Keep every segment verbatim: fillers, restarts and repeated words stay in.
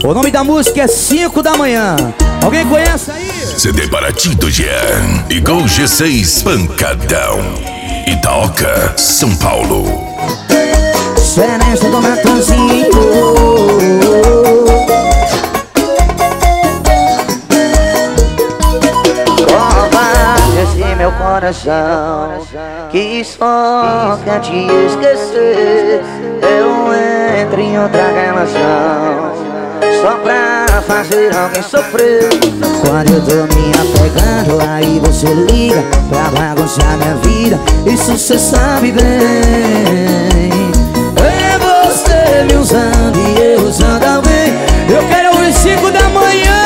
O nome da música é cinco da manhã. Alguém conhece aí? C D para Tito Jean e Gol G seis Pancadão. Itaoca, São Paulo. Serença do Natanzinho. Meu coração que só quer te esquecer. Eu entro em outra relação só pra fazer alguém sofrer. Quando eu tô me apegando, aí você liga pra bagunçar minha vida. Isso cê sabe bem. É você me usando e eu usando alguém. Eu quero ouvir cinco da manhã.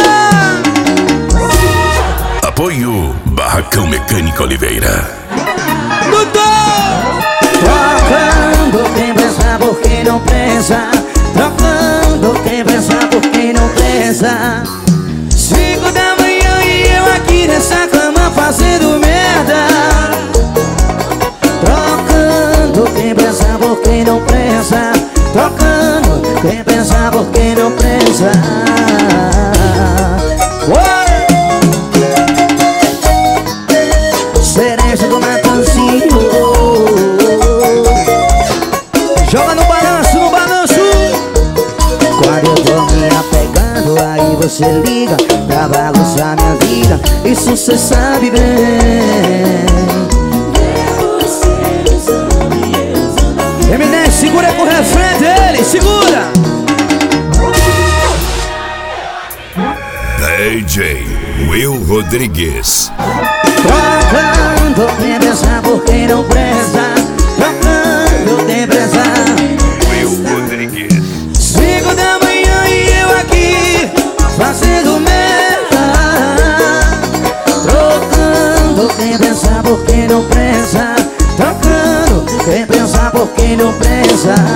Apoio Barracão Mecânica Oliveira. Doutor! Trocando quem pensa por quem não pensa. Trocando quem pensa por quem não pensa. Cinco da manhã e eu aqui nessa cama fazendo merda. Trocando quem pensa por quem não pensa. Trocando quem pensa por quem não pensa. Uou! Serença do Natanzinho. Joga no balanço, no balanço. Quando eu tô me apegando, aí você liga pra bagunçar minha vida. Isso cê sabe bem. Eminem, segura com o refrão dele, segura. D J Will Rodrigues. Trocando quem pensa por quem não presta. Trocando quem pensa. Will Rodrigues. Cinco da manhã e eu aqui fazendo merda. Trocando quem pensa por quem não pensa. Trocando quem pensa por quem não pensa.